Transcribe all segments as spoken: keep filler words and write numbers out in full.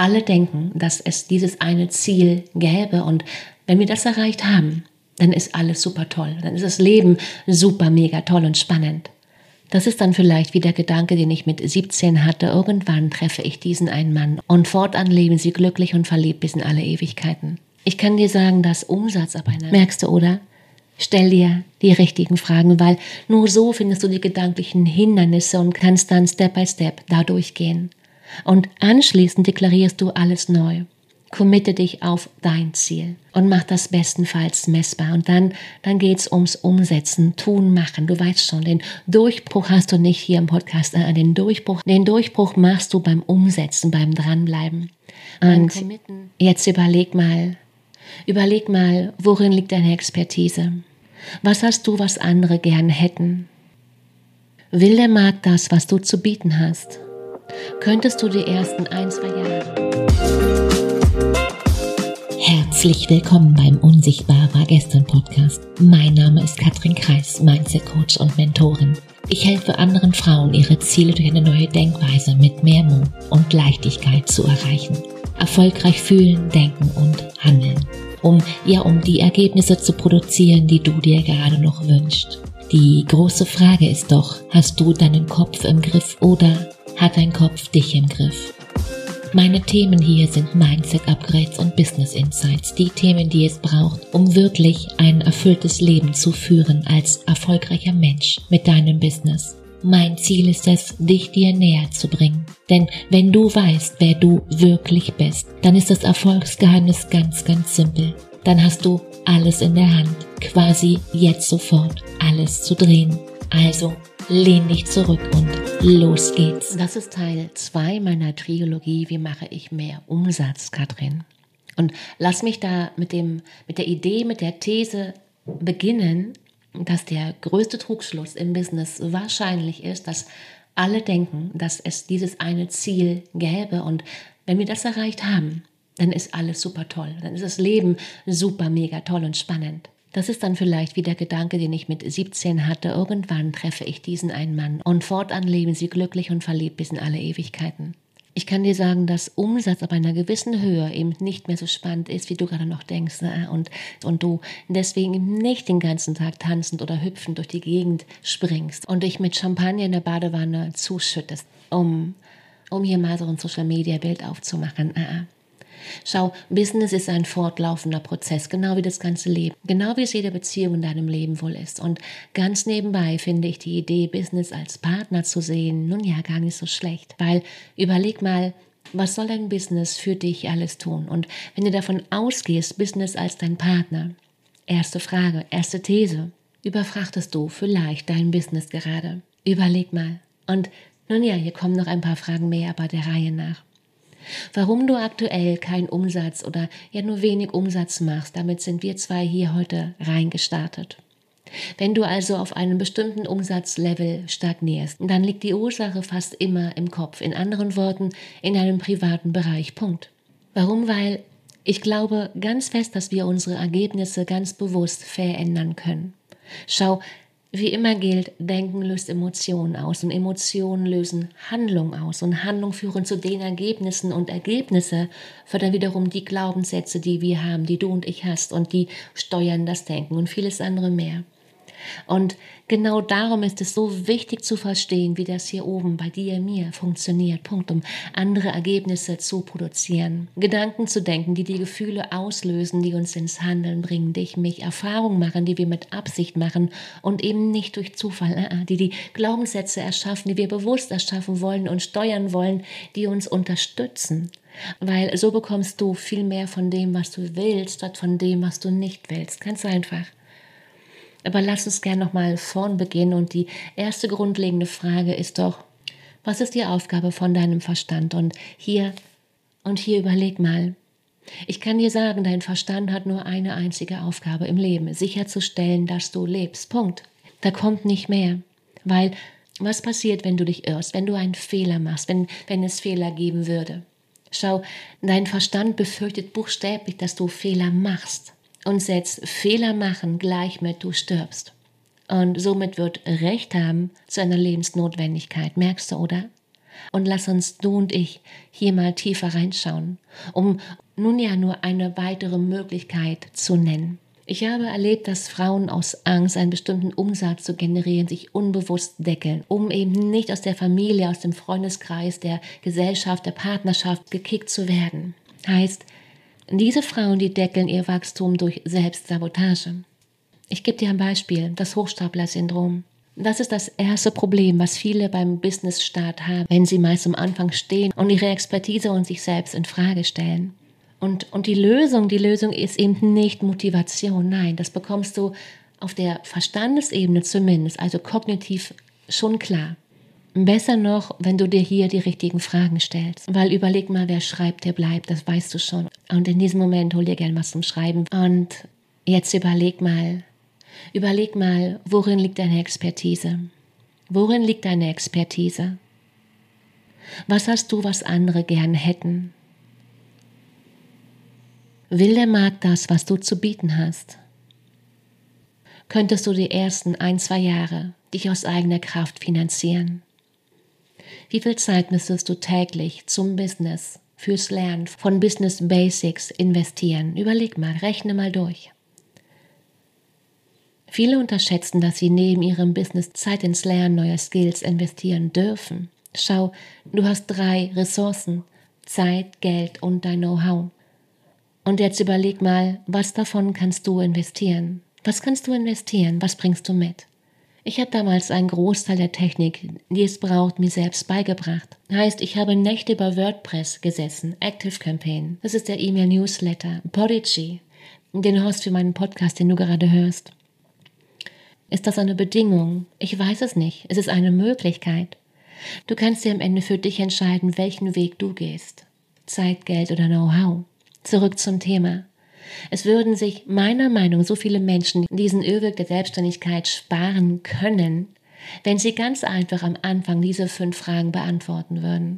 alle denken, dass es dieses eine Ziel gäbe und wenn wir das erreicht haben, dann ist alles super toll. Dann ist das Leben super, mega toll und spannend. Das ist dann vielleicht wie der Gedanke, den ich mit siebzehn hatte. Irgendwann treffe ich diesen einen Mann und fortan leben sie glücklich und verliebt bis in alle Ewigkeiten. Ich kann dir sagen, dass Umsatz ab einer... Merkst du, oder? Stell dir die richtigen Fragen, weil nur so findest du die gedanklichen Hindernisse und kannst dann Step by Step da durchgehen. Und anschließend deklarierst du alles neu. Committe dich auf dein Ziel und mach das bestenfalls messbar. Und dann, dann geht es ums Umsetzen, Tun, Machen. Du weißt schon, den Durchbruch hast du nicht hier im Podcast. Äh, den, Durchbruch, den Durchbruch machst du beim Umsetzen, beim Dranbleiben. Und jetzt überleg mal, überleg mal, worin liegt deine Expertise? Was hast du, was andere gern hätten? Will der Markt das, was du zu bieten hast? Könntest du die ersten ein, zwei Jahre... Herzlich willkommen beim Unsichtbar war gestern Podcast. Mein Name ist Katrin Kreis, Mindset Coach und Mentorin. Ich helfe anderen Frauen, ihre Ziele durch eine neue Denkweise mit mehr Mut und Leichtigkeit zu erreichen. Erfolgreich fühlen, denken und handeln. Um, ja, um die Ergebnisse zu produzieren, die du dir gerade noch wünschst. Die große Frage ist doch, hast du deinen Kopf im Griff oder hat dein Kopf dich im Griff? Meine Themen hier sind Mindset-Upgrades und Business-Insights, die Themen, die es braucht, um wirklich ein erfülltes Leben zu führen als erfolgreicher Mensch mit deinem Business. Mein Ziel ist es, dich dir näher zu bringen. Denn wenn du weißt, wer du wirklich bist, dann ist das Erfolgsgeheimnis ganz, ganz simpel. Dann hast du alles in der Hand, quasi jetzt sofort alles zu drehen. Also lehn dich zurück und los geht's. Das ist Teil zwei meiner Trilogie, wie mache ich mehr Umsatz, Katrin. Und lass mich da mit, dem, mit der Idee, mit der These beginnen, dass der größte Trugschluss im Business wahrscheinlich ist, dass alle denken, dass es dieses eine Ziel gäbe und wenn wir das erreicht haben, dann ist alles super toll. Dann ist das Leben super, mega toll und spannend. Das ist dann vielleicht wie der Gedanke, den ich mit siebzehn hatte. Irgendwann treffe ich diesen einen Mann und fortan leben sie glücklich und verliebt bis in alle Ewigkeiten. Ich kann dir sagen, dass Umsatz ab einer gewissen Höhe eben nicht mehr so spannend ist, wie du gerade noch denkst. Und, und du deswegen eben nicht den ganzen Tag tanzend oder hüpfend durch die Gegend springst und dich mit Champagner in der Badewanne zuschüttest, um, um hier mal so ein Social-Media-Bild aufzumachen. Schau, Business ist ein fortlaufender Prozess, genau wie das ganze Leben, genau wie es jede Beziehung in deinem Leben wohl ist. Und ganz nebenbei finde ich die Idee, Business als Partner zu sehen, nun ja, gar nicht so schlecht. Weil, überleg mal, was soll dein Business für dich alles tun? Und wenn du davon ausgehst, Business als dein Partner, erste Frage, erste These, überfrachtest du vielleicht dein Business gerade? Überleg mal. Und nun ja, hier kommen noch ein paar Fragen mehr, aber der Reihe nach. Warum du aktuell keinen Umsatz oder ja nur wenig Umsatz machst, damit sind wir zwei hier heute reingestartet. Wenn du also auf einem bestimmten Umsatzlevel stagnierst, dann liegt die Ursache fast immer im Kopf, in anderen Worten in einem privaten Bereich, Punkt. Warum? Weil ich glaube ganz fest, dass wir unsere Ergebnisse ganz bewusst verändern können. Schau, wie immer gilt, Denken löst Emotionen aus und Emotionen lösen Handlung aus und Handlung führen zu den Ergebnissen und Ergebnisse fördern wiederum die Glaubenssätze, die wir haben, die du und ich hast und die steuern das Denken und vieles andere mehr. Und genau darum ist es so wichtig zu verstehen, wie das hier oben bei dir, mir funktioniert, Punkt, um andere Ergebnisse zu produzieren. Gedanken zu denken, die die Gefühle auslösen, die uns ins Handeln bringen, dich, mich, Erfahrungen machen, die wir mit Absicht machen und eben nicht durch Zufall, die die Glaubenssätze erschaffen, die wir bewusst erschaffen wollen und steuern wollen, die uns unterstützen. Weil so bekommst du viel mehr von dem, was du willst, statt von dem, was du nicht willst. Ganz einfach. Aber lass uns gerne nochmal vorn beginnen und die erste grundlegende Frage ist doch, was ist die Aufgabe von deinem Verstand? Und hier, und hier überleg mal. Ich kann dir sagen, dein Verstand hat nur eine einzige Aufgabe im Leben, sicherzustellen, dass du lebst. Punkt. Da kommt nicht mehr. Weil, was passiert, wenn du dich irrst, wenn du einen Fehler machst, wenn, wenn es Fehler geben würde? Schau, dein Verstand befürchtet buchstäblich, dass du Fehler machst. Und setzt Fehler machen gleich mit du stirbst. Und somit wird Recht haben zu einer Lebensnotwendigkeit. Merkst du, oder? Und lass uns, du und ich, hier mal tiefer reinschauen, um nun ja nur eine weitere Möglichkeit zu nennen. Ich habe erlebt, dass Frauen aus Angst, einen bestimmten Umsatz zu generieren, sich unbewusst deckeln, um eben nicht aus der Familie, aus dem Freundeskreis, der Gesellschaft, der Partnerschaft gekickt zu werden. Heißt, diese Frauen, die deckeln ihr Wachstum durch Selbstsabotage. Ich gebe dir ein Beispiel, das Hochstapler-Syndrom. Das ist das erste Problem, was viele beim Business-Start haben, wenn sie meist am Anfang stehen und ihre Expertise und sich selbst in Frage stellen. Und, und die Lösung, die Lösung ist eben nicht Motivation, nein, das bekommst du auf der Verstandesebene zumindest, also kognitiv schon klar. Besser noch, wenn du dir hier die richtigen Fragen stellst, weil überleg mal, wer schreibt, der bleibt, das weißt du schon. Und in diesem Moment hol dir gern was zum Schreiben und jetzt überleg mal, überleg mal, worin liegt deine Expertise? Worin liegt deine Expertise? Was hast du, was andere gern hätten? Will der Markt das, was du zu bieten hast? Könntest du die ersten ein, zwei Jahre dich aus eigener Kraft finanzieren? Wie viel Zeit müsstest du täglich zum Business, fürs Lernen von Business Basics investieren? Überleg mal, rechne mal durch. Viele unterschätzen, dass sie neben ihrem Business Zeit ins Lernen neuer Skills investieren dürfen. Schau, du hast drei Ressourcen: Zeit, Geld und dein Know-how. Und jetzt überleg mal, was davon kannst du investieren? Was kannst du investieren? Was bringst du mit? Ich habe damals einen Großteil der Technik, die es braucht, mir selbst beigebracht. Heißt, ich habe Nächte über WordPress gesessen, ActiveCampaign, das ist der E-Mail-Newsletter, Podigy, den Host für meinen Podcast, den du gerade hörst. Ist das eine Bedingung? Ich weiß es nicht. Es ist eine Möglichkeit. Du kannst dir am Ende für dich entscheiden, welchen Weg du gehst. Zeit, Geld oder Know-how. Zurück zum Thema. Es würden sich meiner Meinung nach so viele Menschen diesen Irrweg der Selbstständigkeit sparen können, wenn sie ganz einfach am Anfang diese fünf Fragen beantworten würden.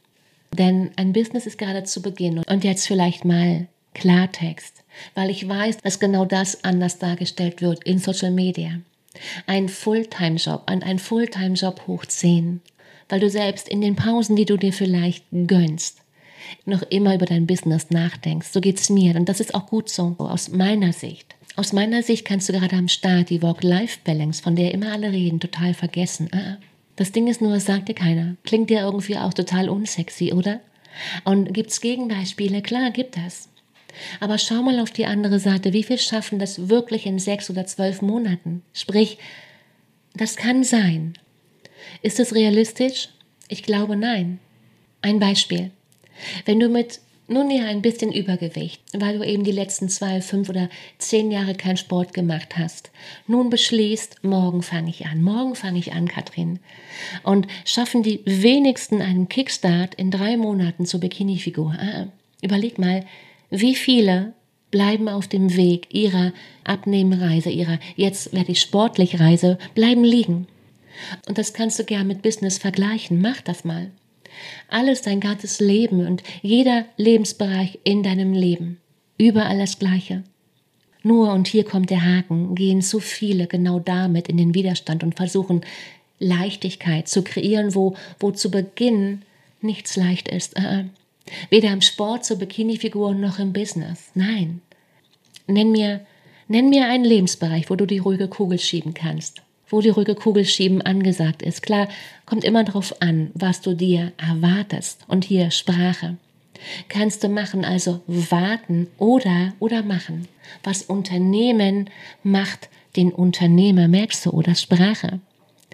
Denn ein Business ist gerade zu Beginn und jetzt vielleicht mal Klartext, weil ich weiß, dass genau das anders dargestellt wird in Social Media. Ein Fulltime-Job und ein Fulltime-Job hoch zehn, weil du selbst in den Pausen, die du dir vielleicht gönnst, noch immer über dein Business nachdenkst. So geht's mir und das ist auch gut so, aus meiner Sicht. Aus meiner Sicht kannst du gerade am Start die Work-Life-Balance, von der immer alle reden, total vergessen. Das Ding ist nur, es sagt dir keiner. Klingt dir irgendwie auch total unsexy, oder? Und gibt's Gegenbeispiele? Klar, gibt es. Aber schau mal auf die andere Seite, wie viel schaffen das wirklich in sechs oder zwölf Monaten? Sprich, das kann sein. Ist es realistisch? Ich glaube, nein. Ein Beispiel. Wenn du mit nun ja ein bisschen Übergewicht, weil du eben die letzten zwei, fünf oder zehn Jahre keinen Sport gemacht hast, nun beschließt, morgen fange ich an, morgen fange ich an, Katrin. Und schaffen die wenigsten einen Kickstart in drei Monaten zur Bikini-Figur. Ah, überleg mal, wie viele bleiben auf dem Weg ihrer Abnehmreise, ihrer jetzt werde ich sportlich Reise, bleiben liegen. Und das kannst du gern mit Business vergleichen, mach das mal. Alles, dein ganzes Leben und jeder Lebensbereich in deinem Leben. Überall das Gleiche. Nur, und hier kommt der Haken, gehen zu viele genau damit in den Widerstand und versuchen, Leichtigkeit zu kreieren, wo, wo zu Beginn nichts leicht ist. Äh, weder im Sport zur Bikini-Figur noch im Business. Nein. Nenn mir, nenn mir einen Lebensbereich, wo du die ruhige Kugel schieben kannst. Wo die ruhige Kugel schieben angesagt ist. Klar, kommt immer darauf an, was du dir erwartest. Und hier Sprache. Kannst du machen, also warten oder, oder machen. Was Unternehmen macht den Unternehmer, merkst du, oder Sprache.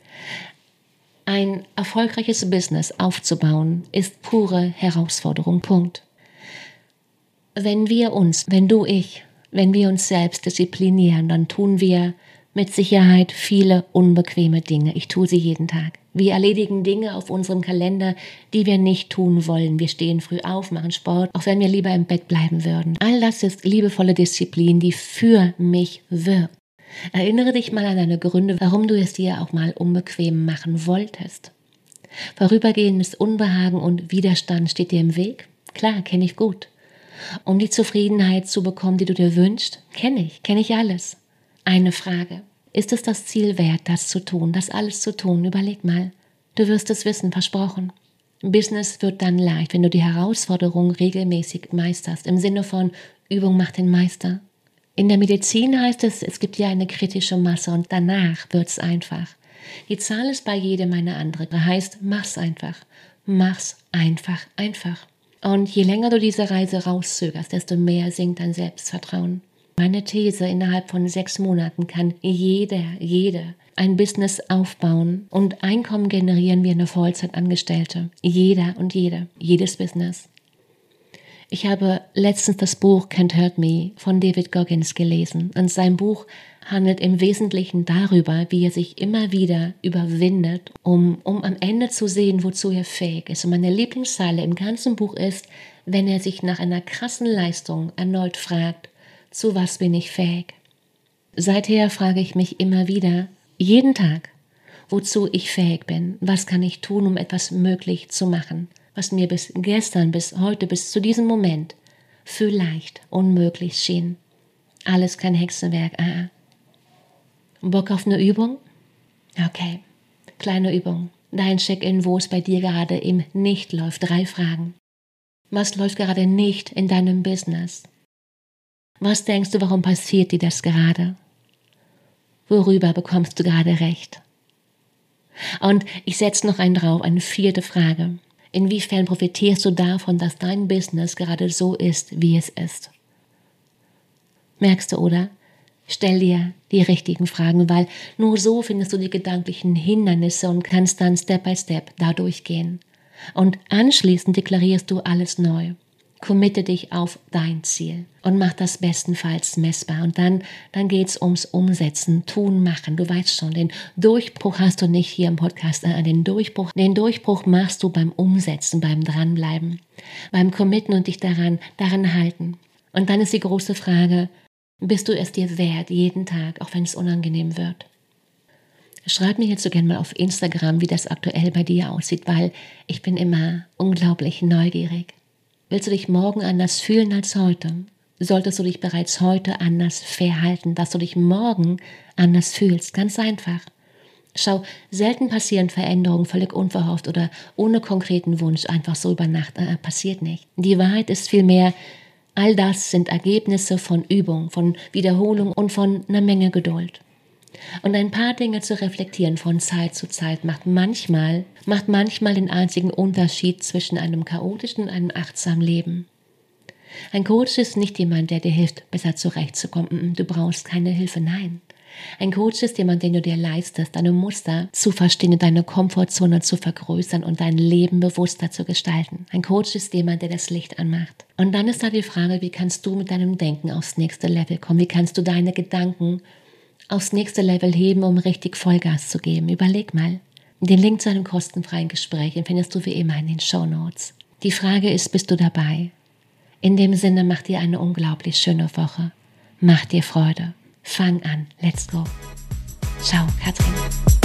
Ein erfolgreiches Business aufzubauen, ist pure Herausforderung, Punkt. Wenn wir uns, wenn du, ich, wenn wir uns selbst disziplinieren, dann tun wir mit Sicherheit viele unbequeme Dinge. Ich tue sie jeden Tag. Wir erledigen Dinge auf unserem Kalender, die wir nicht tun wollen. Wir stehen früh auf, machen Sport, auch wenn wir lieber im Bett bleiben würden. All das ist liebevolle Disziplin, die für mich wirkt. Erinnere dich mal an deine Gründe, warum du es dir auch mal unbequem machen wolltest. Vorübergehendes Unbehagen und Widerstand steht dir im Weg? Klar, kenne ich gut. Um die Zufriedenheit zu bekommen, die du dir wünschst? Kenne ich, kenne ich alles. Eine Frage. Ist es das Ziel wert, das zu tun, das alles zu tun? Überleg mal. Du wirst es wissen, versprochen. Business wird dann leicht, wenn du die Herausforderung regelmäßig meisterst. Im Sinne von Übung macht den Meister. In der Medizin heißt es, es gibt ja eine kritische Masse und danach wird es einfach. Die Zahl ist bei jedem eine andere. Das heißt, mach's einfach. Mach's einfach, einfach. Und je länger du diese Reise rauszögerst, desto mehr sinkt dein Selbstvertrauen. Meine These, innerhalb von sechs Monaten kann jeder, jede ein Business aufbauen und Einkommen generieren wie eine Vollzeitangestellte. Jeder und jede, jedes Business. Ich habe letztens das Buch Can't Hurt Me von David Goggins gelesen und sein Buch handelt im Wesentlichen darüber, wie er sich immer wieder überwindet, um, um am Ende zu sehen, wozu er fähig ist. Und meine Lieblingszeile im ganzen Buch ist, wenn er sich nach einer krassen Leistung erneut fragt, zu was bin ich fähig? Seither frage ich mich immer wieder, jeden Tag, wozu ich fähig bin, was kann ich tun, um etwas möglich zu machen, was mir bis gestern, bis heute, bis zu diesem Moment vielleicht unmöglich schien. Alles kein Hexenwerk, ah. Bock auf eine Übung? Okay, kleine Übung. Dein Check-in, wo es bei dir gerade eben nicht läuft. Drei Fragen. Was läuft gerade nicht in deinem Business? Was denkst du, warum passiert dir das gerade? Worüber bekommst du gerade recht? Und ich setze noch einen drauf, eine vierte Frage. Inwiefern profitierst du davon, dass dein Business gerade so ist, wie es ist? Merkst du, oder? Stell dir die richtigen Fragen, weil nur so findest du die gedanklichen Hindernisse und kannst dann Step by Step da durchgehen. Und anschließend deklarierst du alles neu. Committe dich auf dein Ziel und mach das bestenfalls messbar. Und dann, dann geht es ums Umsetzen, Tun, Machen. Du weißt schon, den Durchbruch hast du nicht hier im Podcast. Äh, den, Durchbruch, den Durchbruch machst du beim Umsetzen, beim Dranbleiben, beim Committen und dich daran, daran halten. Und dann ist die große Frage, bist du es dir wert, jeden Tag, auch wenn es unangenehm wird? Schreib mir hierzu gerne mal auf Instagram, wie das aktuell bei dir aussieht, weil ich bin immer unglaublich neugierig. Willst du dich morgen anders fühlen als heute? Solltest du dich bereits heute anders verhalten, dass du dich morgen anders fühlst? Ganz einfach. Schau, selten passieren Veränderungen völlig unverhofft oder ohne konkreten Wunsch, einfach so über Nacht. Äh, passiert nicht. Die Wahrheit ist vielmehr, all das sind Ergebnisse von Übung, von Wiederholung und von einer Menge Geduld. Und ein paar Dinge zu reflektieren von Zeit zu Zeit macht manchmal, macht manchmal den einzigen Unterschied zwischen einem chaotischen und einem achtsamen Leben. Ein Coach ist nicht jemand, der dir hilft, besser zurechtzukommen. Du brauchst keine Hilfe, nein. Ein Coach ist jemand, den du dir leistest, deine Muster zu verstehen und deine Komfortzone zu vergrößern und dein Leben bewusster zu gestalten. Ein Coach ist jemand, der das Licht anmacht. Und dann ist da die Frage, wie kannst du mit deinem Denken aufs nächste Level kommen? Wie kannst du deine Gedanken aufs nächste Level heben, um richtig Vollgas zu geben? Überleg mal. Den Link zu einem kostenfreien Gespräch den findest du wie immer in den Shownotes. Die Frage ist, bist du dabei? In dem Sinne, mach dir eine unglaublich schöne Woche. Mach dir Freude. Fang an. Let's go. Ciao, Katrin.